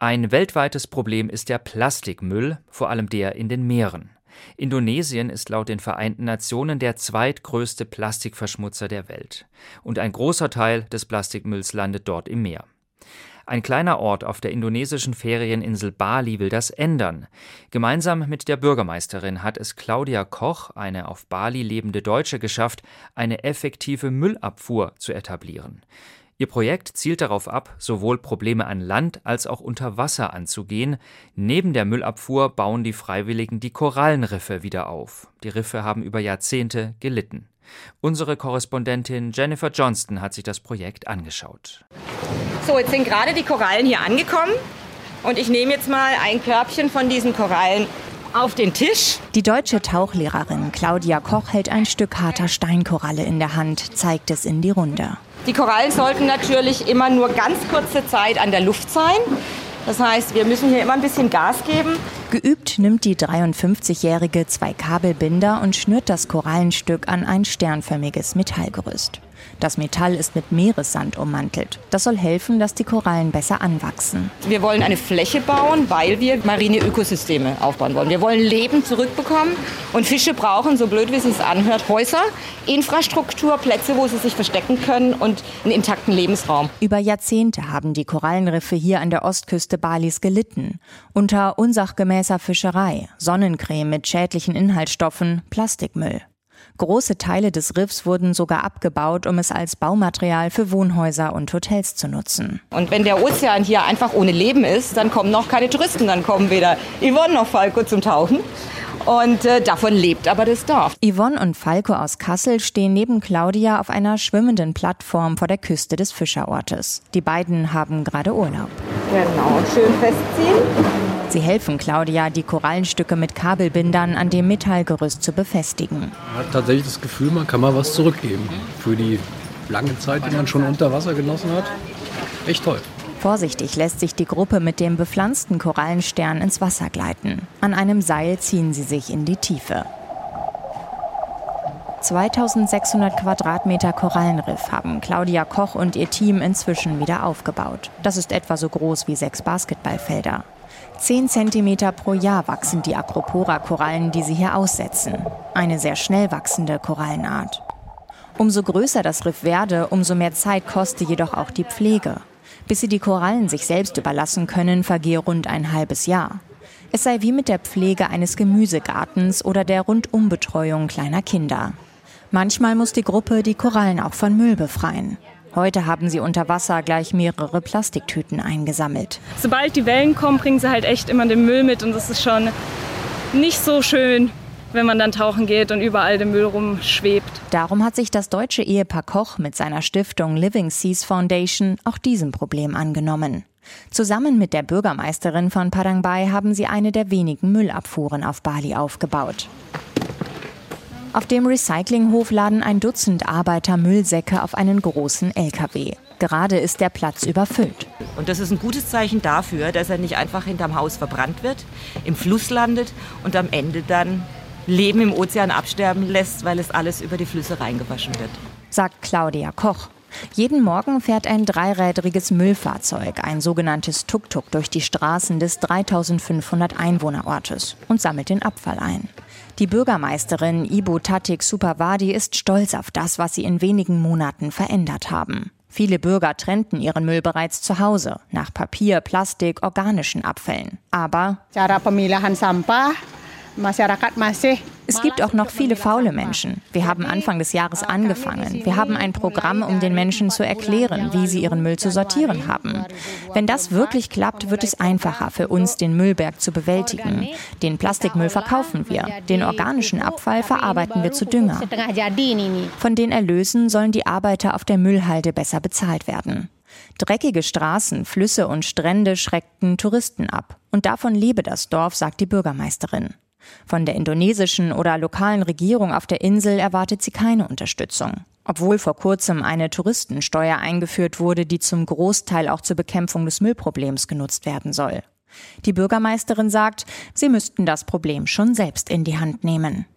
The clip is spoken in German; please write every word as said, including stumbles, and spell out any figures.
Ein weltweites Problem ist der Plastikmüll, vor allem der in den Meeren. Indonesien ist laut den Vereinten Nationen der zweitgrößte Plastikverschmutzer der Welt. Und ein großer Teil des Plastikmülls landet dort im Meer. Ein kleiner Ort auf der indonesischen Ferieninsel Bali will das ändern. Gemeinsam mit der Bürgermeisterin hat es Claudia Koch, eine auf Bali lebende Deutsche, geschafft, eine effektive Müllabfuhr zu etablieren. Ihr Projekt zielt darauf ab, sowohl Probleme an Land als auch unter Wasser anzugehen. Neben der Müllabfuhr bauen die Freiwilligen die Korallenriffe wieder auf. Die Riffe haben über Jahrzehnte gelitten. Unsere Korrespondentin Jennifer Johnston hat sich das Projekt angeschaut. So, jetzt sind gerade die Korallen hier angekommen und ich nehme jetzt mal ein Körbchen von diesen Korallen auf den Tisch. Die deutsche Tauchlehrerin Claudia Koch hält ein Stück harter Steinkoralle in der Hand, zeigt es in die Runde. Die Korallen sollten natürlich immer nur ganz kurze Zeit an der Luft sein. Das heißt, wir müssen hier immer ein bisschen Gas geben. Geübt nimmt die dreiundfünfzigjährige zwei Kabelbinder und schnürt das Korallenstück an ein sternförmiges Metallgerüst. Das Metall ist mit Meeressand ummantelt. Das soll helfen, dass die Korallen besser anwachsen. Wir wollen eine Fläche bauen, weil wir marine Ökosysteme aufbauen wollen. Wir wollen Leben zurückbekommen und Fische brauchen, so blöd wie es sich anhört, Häuser, Infrastruktur, Plätze, wo sie sich verstecken können und einen intakten Lebensraum. Über Jahrzehnte haben die Korallenriffe hier an der Ostküste Balis gelitten. Unter unsachgemäßer Fischerei, Sonnencreme mit schädlichen Inhaltsstoffen, Plastikmüll. Große Teile des Riffs wurden sogar abgebaut, um es als Baumaterial für Wohnhäuser und Hotels zu nutzen. Und wenn der Ozean hier einfach ohne Leben ist, dann kommen noch keine Touristen, dann kommen weder Yvonne noch Falco zum Tauchen. Und äh, davon lebt aber das Dorf. Yvonne und Falco aus Kassel stehen neben Claudia auf einer schwimmenden Plattform vor der Küste des Fischerortes. Die beiden haben gerade Urlaub. Genau, und schön festziehen. Sie helfen Claudia, die Korallenstücke mit Kabelbindern an dem Metallgerüst zu befestigen. Man hat tatsächlich das Gefühl, man kann mal was zurückgeben. Für die lange Zeit, die man schon unter Wasser genossen hat. Echt toll. Vorsichtig lässt sich die Gruppe mit dem bepflanzten Korallenstern ins Wasser gleiten. An einem Seil ziehen sie sich in die Tiefe. zweitausendsechshundert Quadratmeter Korallenriff haben Claudia Koch und ihr Team inzwischen wieder aufgebaut. Das ist etwa so groß wie sechs Basketballfelder. Zehn Zentimeter pro Jahr wachsen die Acropora-Korallen, die sie hier aussetzen. Eine sehr schnell wachsende Korallenart. Umso größer das Riff werde, umso mehr Zeit koste jedoch auch die Pflege. Bis sie die Korallen sich selbst überlassen können, vergehe rund ein halbes Jahr. Es sei wie mit der Pflege eines Gemüsegartens oder der Rundumbetreuung kleiner Kinder. Manchmal muss die Gruppe die Korallen auch von Müll befreien. Heute haben sie unter Wasser gleich mehrere Plastiktüten eingesammelt. Sobald die Wellen kommen, bringen sie halt echt immer den Müll mit. Und das ist schon nicht so schön, wenn man dann tauchen geht und überall der Müll rumschwebt. Darum hat sich das deutsche Ehepaar Koch mit seiner Stiftung Living Seas Foundation auch diesem Problem angenommen. Zusammen mit der Bürgermeisterin von Padang Bai haben sie eine der wenigen Müllabfuhren auf Bali aufgebaut. Auf dem Recyclinghof laden ein Dutzend Arbeiter Müllsäcke auf einen großen L K W. Gerade ist der Platz überfüllt. Und das ist ein gutes Zeichen dafür, dass er nicht einfach hinterm Haus verbrannt wird, im Fluss landet und am Ende dann Leben im Ozean absterben lässt, weil es alles über die Flüsse reingewaschen wird. Sagt Claudia Koch. Jeden Morgen fährt ein dreirädriges Müllfahrzeug, ein sogenanntes Tuk-Tuk, durch die Straßen des dreitausendfünfhundert Einwohnerortes und sammelt den Abfall ein. Die Bürgermeisterin Ibu Tatik Supawadi ist stolz auf das, was sie in wenigen Monaten verändert haben. Viele Bürger trennten ihren Müll bereits zu Hause, nach Papier, Plastik, organischen Abfällen. Aber Cara pemilahan sampah, masyarakat masih. Es gibt auch noch viele faule Menschen. Wir haben Anfang des Jahres angefangen. Wir haben ein Programm, um den Menschen zu erklären, wie sie ihren Müll zu sortieren haben. Wenn das wirklich klappt, wird es einfacher für uns, den Müllberg zu bewältigen. Den Plastikmüll verkaufen wir. Den organischen Abfall verarbeiten wir zu Dünger. Von den Erlösen sollen die Arbeiter auf der Müllhalde besser bezahlt werden. Dreckige Straßen, Flüsse und Strände schreckten Touristen ab. Und davon lebe das Dorf, sagt die Bürgermeisterin. Von der indonesischen oder lokalen Regierung auf der Insel erwartet sie keine Unterstützung. Obwohl vor kurzem eine Touristensteuer eingeführt wurde, die zum Großteil auch zur Bekämpfung des Müllproblems genutzt werden soll. Die Bürgermeisterin sagt, sie müssten das Problem schon selbst in die Hand nehmen.